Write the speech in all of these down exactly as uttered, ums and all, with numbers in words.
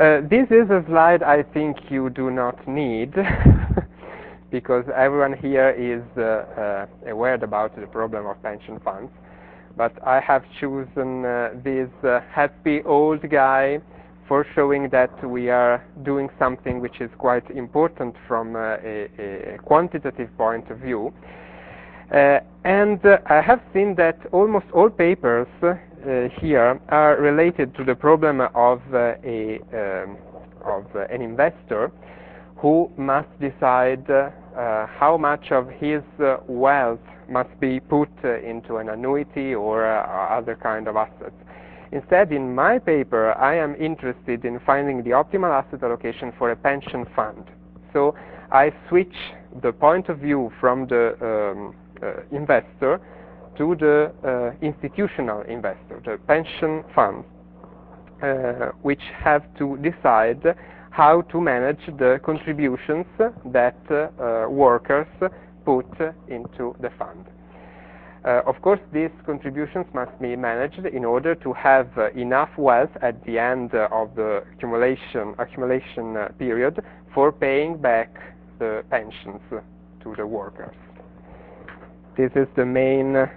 Uh, this is a slide I think you do not need because everyone here is uh, uh, aware about the problem of pension funds. But I have chosen uh, this uh, happy old guy for showing that we are doing something which is quite important from uh, a, a quantitative point of view. Uh, and uh, I have seen that almost all papers uh, here are related to the problem of uh, a um, of uh, an investor who must decide uh, uh, how much of his uh, wealth must be put uh, into an annuity or uh, other kind of assets. Instead, in my paper, I am interested in finding the optimal asset allocation for a pension fund. So I switch the point of view from the um, uh, investor to the uh, institutional investor, the pension funds, uh, which have to decide how to manage the contributions that uh, uh, workers put into the fund. Uh, of course, these contributions must be managed in order to have uh, enough wealth at the end uh, of the accumulation, accumulation uh, period for paying back the pensions to the workers. This is the main uh,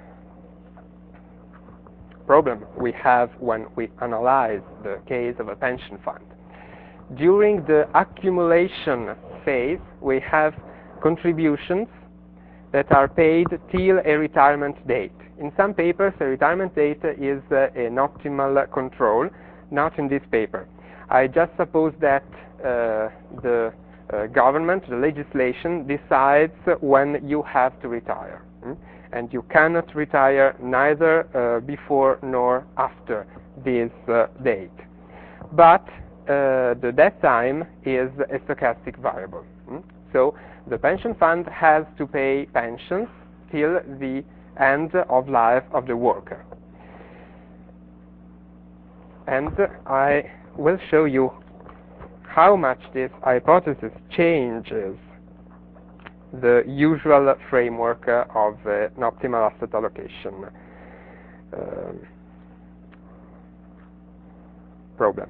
problem we have when we analyze the case of a pension fund. During the accumulation phase, we have contributions that are paid till a retirement date. In some papers, a retirement date is uh, an optimal control, not in this paper. I just suppose that uh, the uh, government, the legislation, decides when you have to retire. Mm? And you cannot retire neither uh, before nor after this uh, date. But uh, the death time is a stochastic variable. Mm? So the pension fund has to pay pensions till the end of life of the worker. And I will show you how much this hypothesis changes the usual framework of uh, an optimal asset allocation um, problem.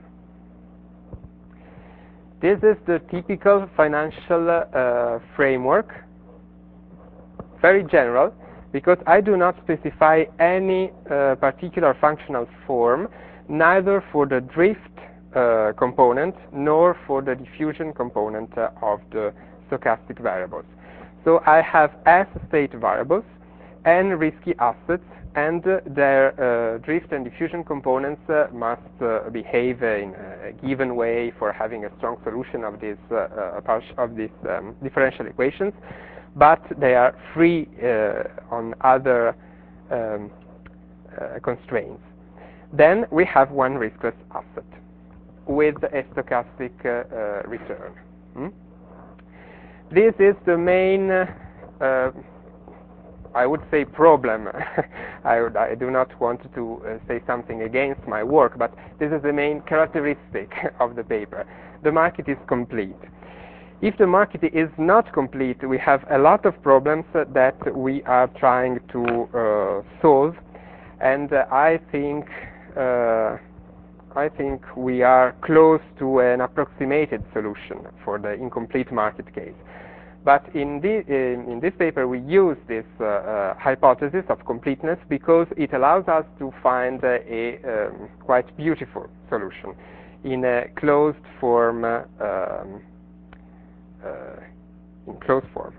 This is the typical financial uh, framework, very general, because I do not specify any uh, particular functional form, neither for the drift uh, component nor for the diffusion component uh, of the stochastic variables. So I have S state variables, N risky assets, and uh, their uh, drift and diffusion components uh, must uh, behave in a given way for having a strong solution of this uh, uh, of these um, differential equations, but they are free uh, on other um, uh, constraints. Then we have one riskless asset with a stochastic uh, uh, return. Hmm? This is the main uh, I would say problem. I, would, I do not want to uh, say something against my work, but this is the main characteristic of the paper. The market is complete. If the market is not complete, we have a lot of problems uh, that we are trying to uh, solve, and uh, I think uh, I think we are close to an approximated solution for the incomplete market case. But in, the, in, in this paper, we use this uh, uh, hypothesis of completeness because it allows us to find uh, a um, quite beautiful solution in a closed form. Uh, um, uh, in closed form.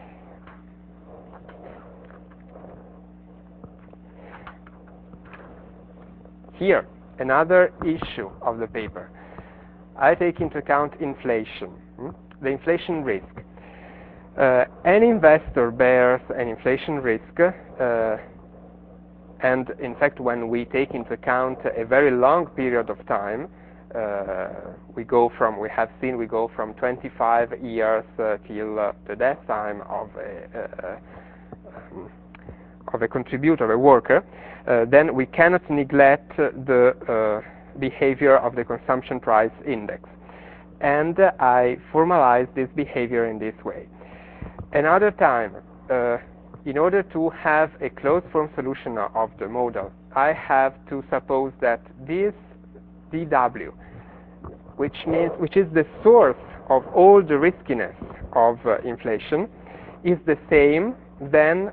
Here, another issue of the paper. I take into account inflation, hmm? the inflation risk. Uh, any investor bears an inflation risk, uh, and in fact when we take into account a very long period of time, uh, we go from, we have seen we go from twenty-five years uh, till uh, the death time of a, uh, um, of a contributor, a worker, uh, then we cannot neglect the uh, behavior of the consumption price index. And uh, I formalize this behavior in this way. Another time, uh, in order to have a closed form solution of the model, I have to suppose that this dW, which means which is the source of all the riskiness of uh, inflation, is the same than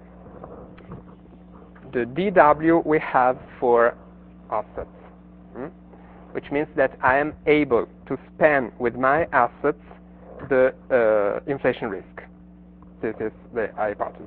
the D W we have for assets, hmm? which means that I am able to span with my assets the uh, inflation risk. This is the hypothesis.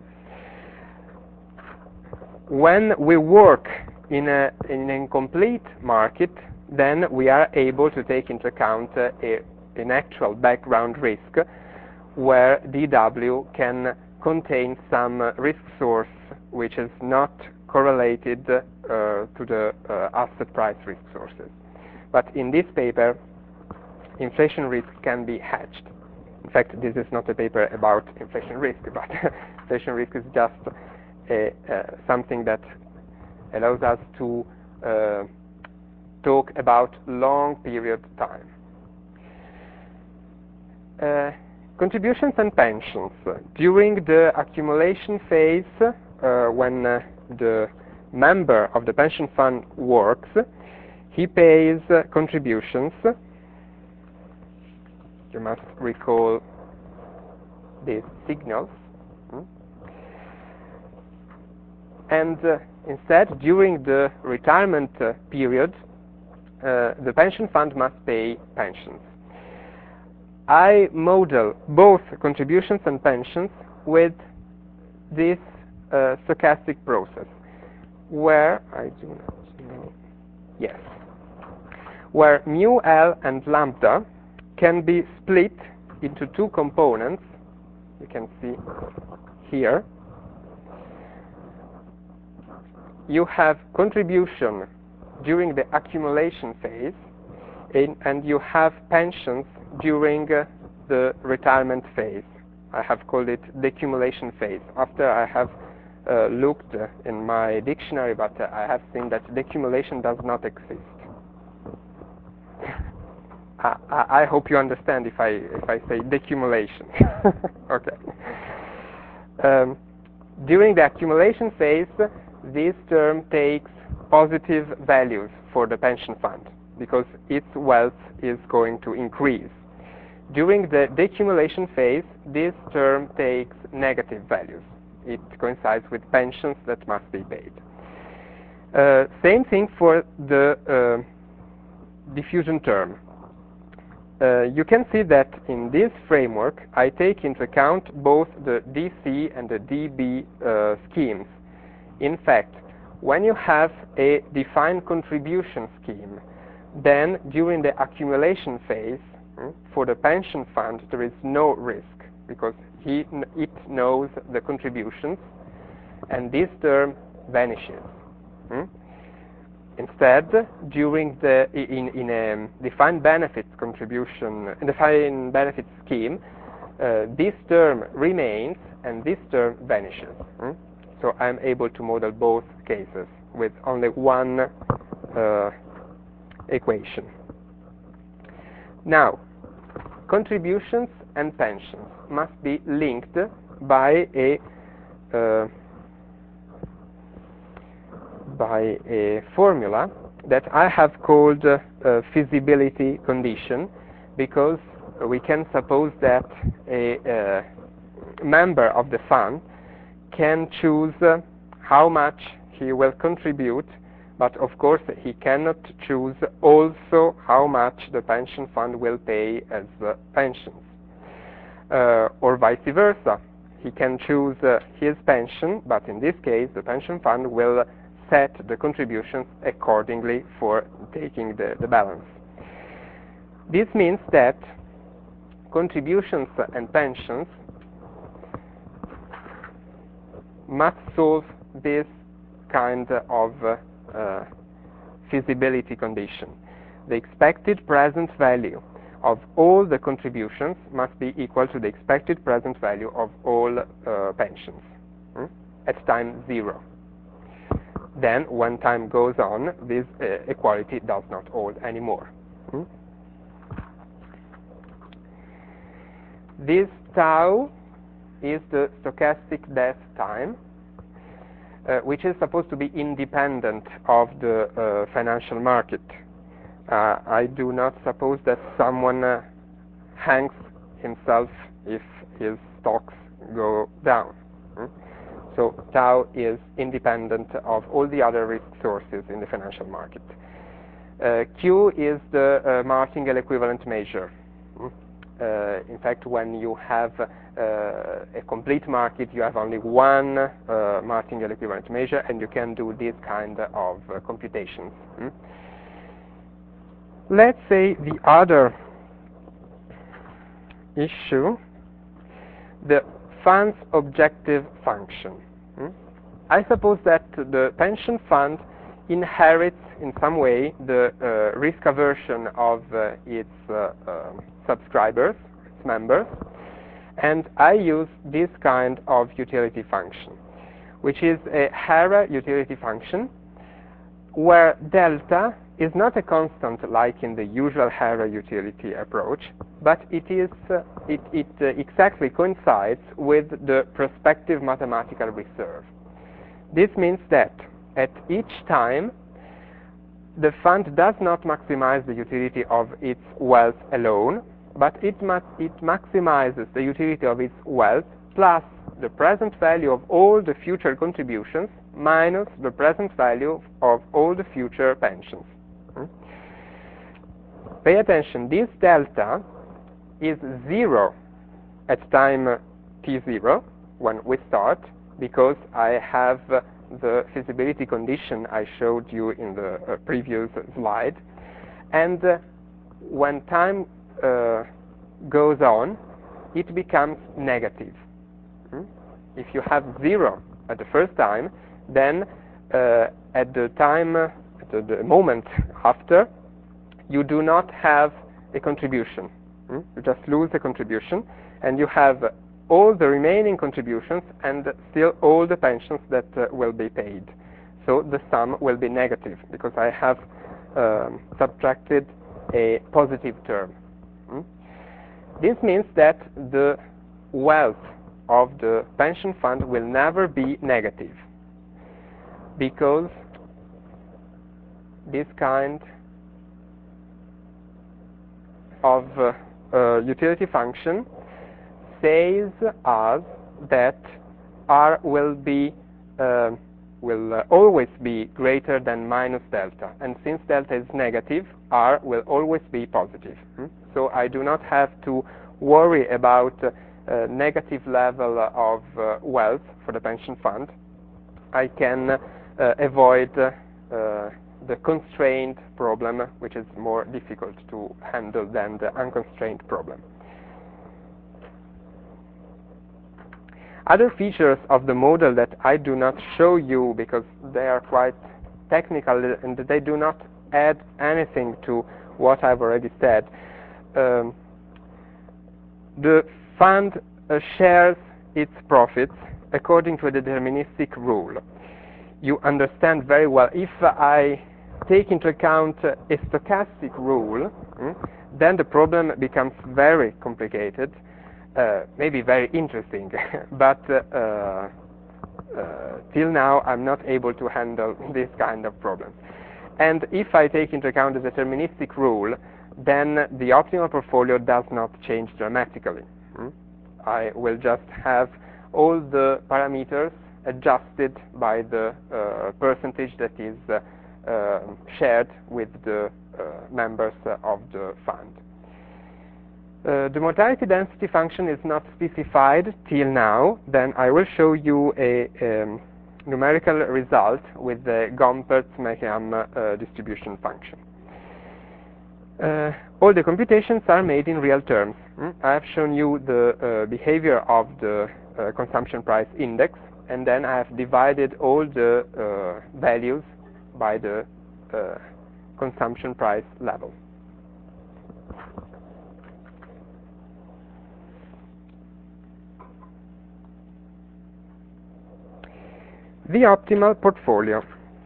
When we work in, a, in an incomplete market, then we are able to take into account uh, a, an actual background risk where D W can contain some uh, risk source which is not correlated uh, to the uh, asset price risk sources. But in this paper, inflation risk can be hedged. In fact, this is not a paper about inflation risk, but inflation risk is just a, uh, something that allows us to uh, talk about long period time. Uh, contributions and pensions. During the accumulation phase, uh, when uh, the member of the pension fund works, he pays uh, contributions. You must recall these signals. Hmm? And uh, instead, during the retirement uh, period, uh, the pension fund must pay pensions. I model both contributions and pensions with this uh, stochastic process, where I do not know, yes, where mu L and lambda can be split into two components. You can see here. You have contribution during the accumulation phase, in, and you have pensions during uh, the retirement phase. I have called it the accumulation phase. After I have uh, looked uh, in my dictionary, but uh, I have seen that the accumulation does not exist. I, I, I hope you understand if I if I say decumulation. Okay. Um, during the accumulation phase, this term takes positive values for the pension fund because its wealth is going to increase. During the decumulation phase, this term takes negative values. It coincides with pensions that must be paid. Uh, same thing for the uh, diffusion term. Uh, you can see that in this framework, I take into account both the D C and the D B uh, schemes. In fact, when you have a defined contribution scheme, then during the accumulation phase, mm, for the pension fund, there is no risk because he, it knows the contributions, and this term vanishes. Mm? Instead, during the in, in a defined benefits contribution, defined benefits scheme, uh, this term remains and this term vanishes. Mm? So I'm able to model both cases with only one uh, equation. Now, contributions and pensions must be linked by a uh, by a formula that I have called uh, a feasibility condition, because we can suppose that a uh, member of the fund can choose uh, how much he will contribute, but of course he cannot choose also how much the pension fund will pay as uh, pensions. Uh, or vice versa. He can choose uh, his pension, but in this case the pension fund will set the contributions accordingly for taking the, the balance. This means that contributions and pensions must solve this kind of uh, uh, feasibility condition. The expected present value of all the contributions must be equal to the expected present value of all uh, pensions hmm? at time zero. Then, when time goes on, this uh, equality does not hold anymore. Hmm? This tau is the stochastic death time, uh, which is supposed to be independent of the uh, financial market. Uh, I do not suppose that someone uh, hangs himself if his stocks go down. Hmm? So tau is independent of all the other risk sources in the financial market. Uh, Q is the uh, martingale equivalent measure. Hmm? Uh, in fact, when you have uh, a complete market, you have only one uh, martingale equivalent measure, and you can do this kind of uh, computations. Hmm? Let's say the other issue, the fund's objective function. Hmm? I suppose that the pension fund inherits in some way the uh, risk aversion of uh, its uh, uh, subscribers, its members, and I use this kind of utility function, which is a Hare utility function where delta is not a constant like in the usual Hare utility approach, but it is uh, it, it uh, exactly coincides with the prospective mathematical reserve. This means that at each time the fund does not maximize the utility of its wealth alone, but it, ma it maximizes the utility of its wealth plus the present value of all the future contributions minus the present value of all the future pensions. Hmm? Pay attention, this delta is zero at time t zero when we start, because I have uh, the feasibility condition I showed you in the uh, previous slide. And uh, when time uh, goes on, it becomes negative. Hmm? If you have zero at the first time, then uh, at the time, uh, at the, the moment after, you do not have a contribution. Hmm? You just lose a contribution, and you have all the remaining contributions and still all the pensions that uh, will be paid. So the sum will be negative because I have um, subtracted a positive term. Hmm? This means that the wealth of the pension fund will never be negative, because this kind of uh, uh, utility function says us that R will be uh, will uh, always be greater than minus delta, and since delta is negative, R will always be positive. Hmm? So I do not have to worry about uh, a negative level of uh, wealth for the pension fund. I can uh, avoid uh, the constrained problem, which is more difficult to handle than the unconstrained problem. Other features of the model that I do not show you because they are quite technical and they do not add anything to what I've already said. Um, the fund uh, shares its profits according to a deterministic rule. You understand very well, if I take into account a stochastic rule, hmm, then the problem becomes very complicated. Uh, maybe very interesting, but uh, uh, till now I'm not able to handle this kind of problem. And if I take into account the deterministic rule, then the optimal portfolio does not change dramatically. Hmm? I will just have all the parameters adjusted by the uh, percentage that is uh, uh, shared with the uh, members of the fund. Uh, the mortality density function is not specified till now. Then I will show you a um, numerical result with the Gompertz-Meckham uh, distribution function. Uh, all the computations are made in real terms. Mm? I have shown you the uh, behavior of the uh, consumption price index, and then I have divided all the uh, values by the uh, consumption price level. The optimal portfolio.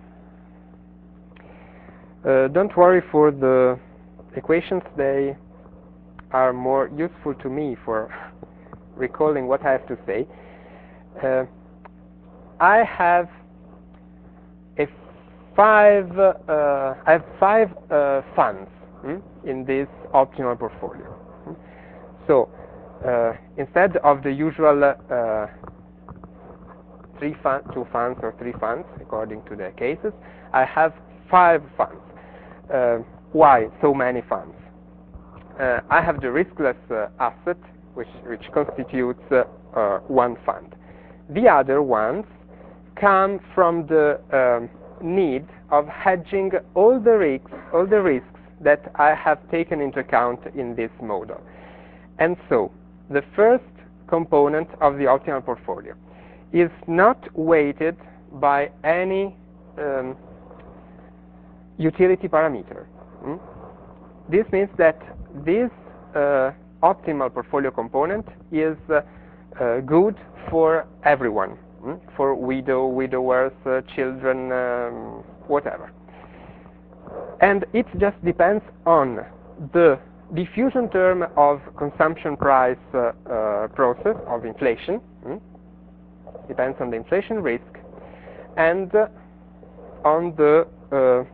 Uh, don't worry for the equations, they are more useful to me for recalling what I have to say. Uh, I have a five. Uh, I have five uh, funds hmm, in this optimal portfolio. Hmm. So uh, instead of the usual uh, three fun two funds or three funds, according to the cases, I have five funds. Uh, why so many funds? Uh, I have the riskless uh, asset, which, which constitutes uh, uh, one fund. The other ones come from the um, need of hedging all the risks, all the risks that I have taken into account in this model. And so, the first component of the optimal portfolio is not weighted by any um, utility parameter. Hmm? This means that this uh, optimal portfolio component is uh, uh, good for everyone, hmm? for widow, widowers, uh, children, um, whatever. And it just depends on the diffusion term of consumption price uh, uh, process of inflation, hmm? depends on the inflation risk, and uh, on the, uh,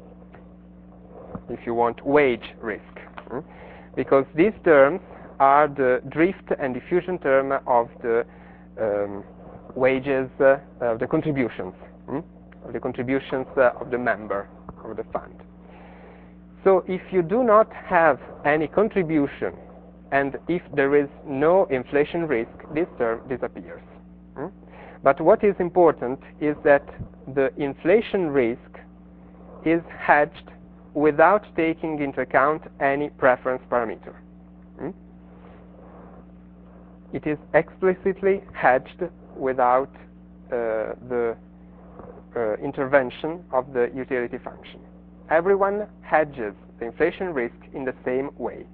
if you want, wage risk. Hmm? Because these terms are the drift and diffusion term of the um, wages, uh, of the contributions, hmm? of the contributions uh, of the member of the fund. So if you do not have any contribution, and if there is no inflation risk, this term disappears. Hmm? But what is important is that the inflation risk is hedged without taking into account any preference parameter. Hmm? It is explicitly hedged without uh, the uh, intervention of the utility function. Everyone hedges the inflation risk in the same way.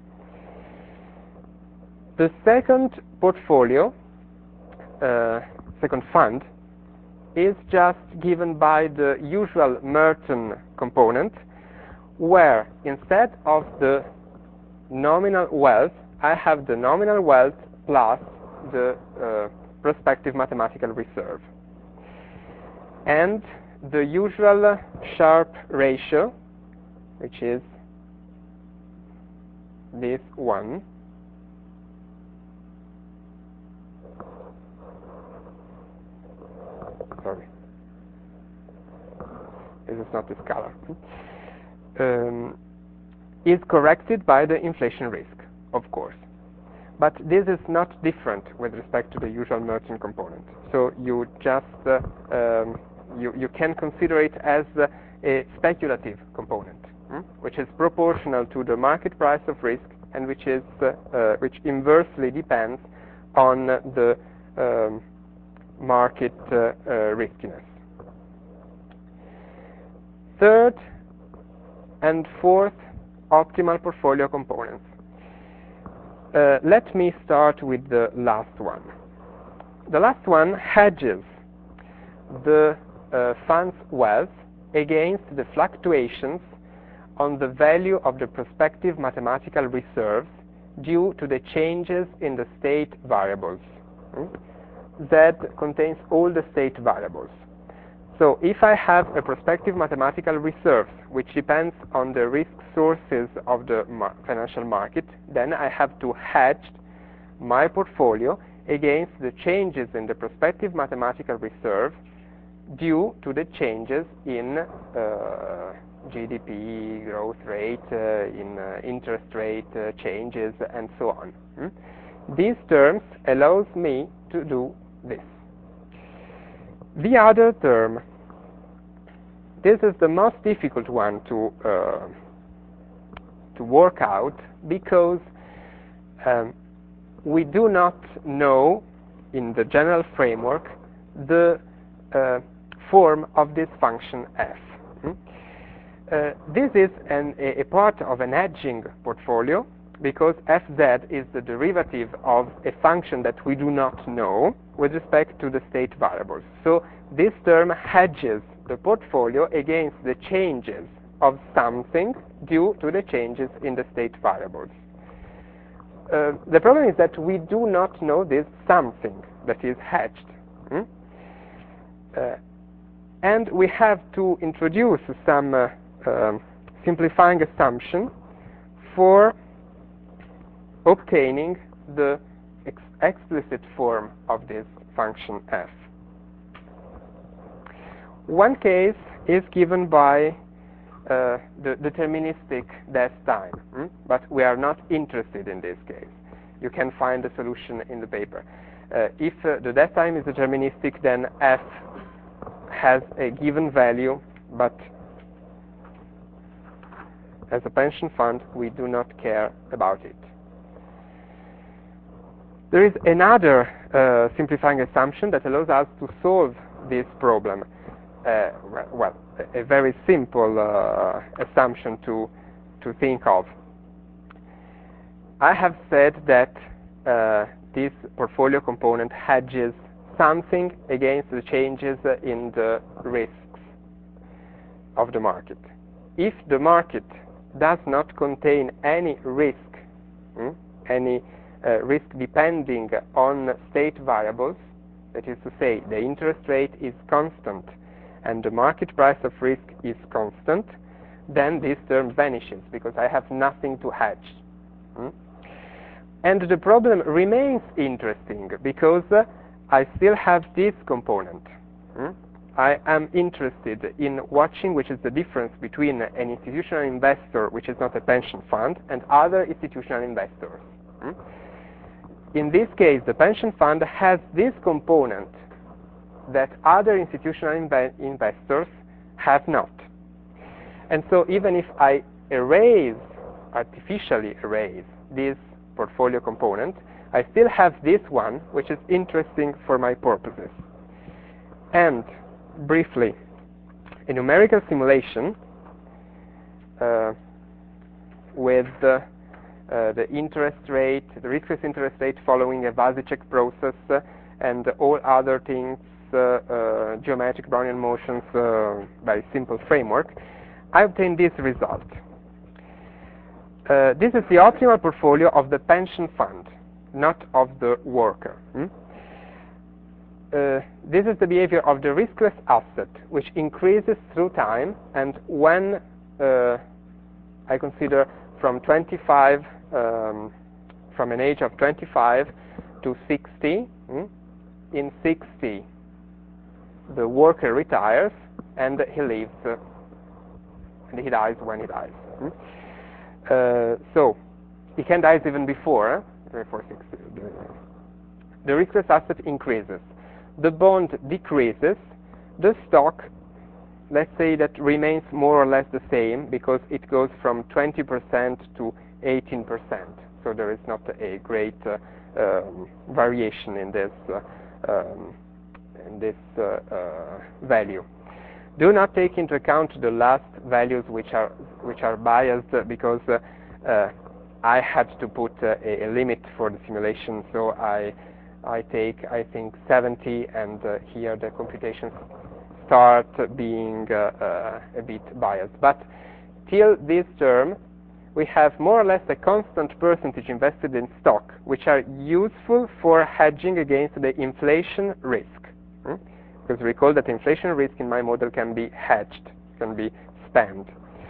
The second portfolio, uh, second fund, is just given by the usual Merton component, where instead of the nominal wealth, I have the nominal wealth plus the uh, prospective mathematical reserve. And the usual Sharpe ratio, which is this one, sorry, this is not this color, um, is corrected by the inflation risk, of course. But this is not different with respect to the usual Merton component. So you just, uh, um, you, you can consider it as uh, a speculative component, hmm? which is proportional to the market price of risk and which, is, uh, uh, which inversely depends on the um, market uh, uh, riskiness. Third and fourth optimal portfolio components. Uh, let me start with the last one. The last one hedges the uh, fund's wealth against the fluctuations on the value of the prospective mathematical reserves due to the changes in the state variables. Hmm? Z contains all the state variables. So if I have a prospective mathematical reserve which depends on the risk sources of the mar financial market, then I have to hedge my portfolio against the changes in the prospective mathematical reserve due to the changes in uh, G D P growth rate, uh, in uh, interest rate uh, changes, and so on. Hmm? These terms allows me to do this. The other term, this is the most difficult one to uh, to work out because um, we do not know in the general framework the uh, form of this function f. Hmm? Uh, this is an, a, a part of an hedging portfolio because fz is the derivative of a function that we do not know with respect to the state variables. So this term hedges the portfolio against the changes of something due to the changes in the state variables. Uh, the problem is that we do not know this something that is hedged. Hmm? Uh, And we have to introduce some uh, um, simplifying assumption for obtaining the ex explicit form of this function f. One case is given by uh, the deterministic death time, hmm? but we are not interested in this case. You can find the solution in the paper. Uh, if uh, the death time is deterministic, then f has a given value, but as a pension fund, we do not care about it. There is another uh, simplifying assumption that allows us to solve this problem. Uh, well, a very simple uh, assumption to, to think of. I have said that uh, this portfolio component hedges something against the changes in the risks of the market. If the market does not contain any risk, hmm, any uh, risk depending on state variables, that is to say, the interest rate is constant and the market price of risk is constant, then this term vanishes because I have nothing to hedge. Hmm? And the problem remains interesting because uh, I still have this component. Hmm? I am interested in watching which is the difference between an institutional investor, which is not a pension fund, and other institutional investors. Hmm? In this case, the pension fund has this component that other institutional inv investors have not. And so even if I erase, artificially erase, this portfolio component, I still have this one, which is interesting for my purposes. And briefly, a numerical simulation uh, with uh, uh, the interest rate, the risk-free interest rate following a Vasicek process uh, and all other things, uh, uh, geometric Brownian motions, uh, very simple framework, I obtained this result. Uh, this is the optimal portfolio of the pension fund, not of the worker. Hmm? Uh, this is the behavior of the riskless asset, which increases through time, and when uh, I consider from twenty-five, um, from an age of twenty-five to sixty, hmm? in sixty, the worker retires and he lives, uh, and he dies when he dies. Hmm? Uh, so, he can die even before, uh, before sixty. The riskless asset increases. The bond decreases. The stock, let's say that remains more or less the same because it goes from twenty percent to eighteen percent. So there is not a great uh, um, variation in this, uh, um, in this uh, uh, value. Do not take into account the last values which are which are biased because uh, uh, I had to put uh, a, a limit for the simulation, so I I take I think seventy, and uh, here the computations start being uh, uh, a bit biased. But till this term, we have more or less a constant percentage invested in stock, which are useful for hedging against the inflation risk. Hmm? Because recall that inflation risk in my model can be hedged, can be spent.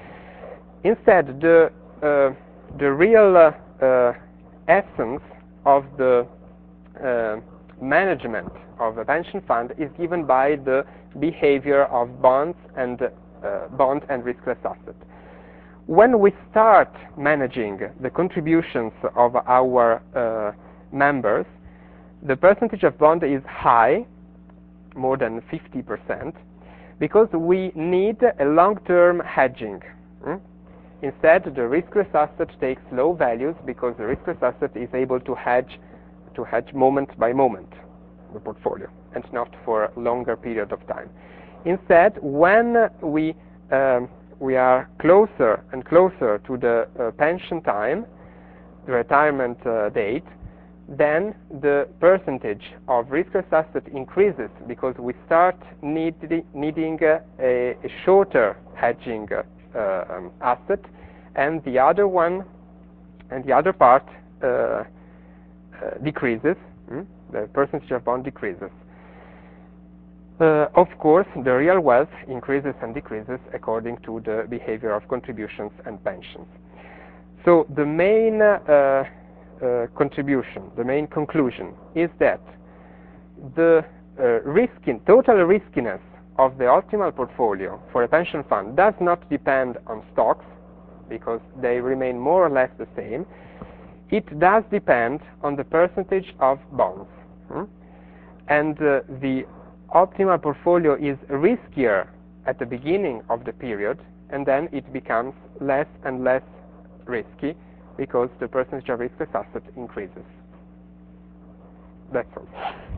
Instead, the, uh, the real uh, uh, essence of the uh, management of a pension fund is given by the behavior of bonds and uh, bond and riskless asset. When we start managing the contributions of our uh, members, the percentage of bond is high, more than fifty percent, because we need a long-term hedging. Hmm? Instead, the riskless asset takes low values because the riskless asset is able to hedge, to hedge moment by moment the portfolio, and not for a longer period of time. Instead, when we um, we are closer and closer to the uh, pension time, the retirement uh, date, then the percentage of riskless asset increases because we start need, needing uh, a, a shorter hedging uh, um, asset, and the other one, and the other part uh, uh, decreases. Hmm? The percentage of bond decreases. Uh, of course, the real wealth increases and decreases according to the behavior of contributions and pensions. So the main uh, uh, contribution, the main conclusion is that the uh, risking, total riskiness of the optimal portfolio for a pension fund does not depend on stocks, because they remain more or less the same. It does depend on the percentage of bonds. Hmm? And uh, the optimal portfolio is riskier at the beginning of the period, and then it becomes less and less risky because the percentage of risk-based asset increases. That's all.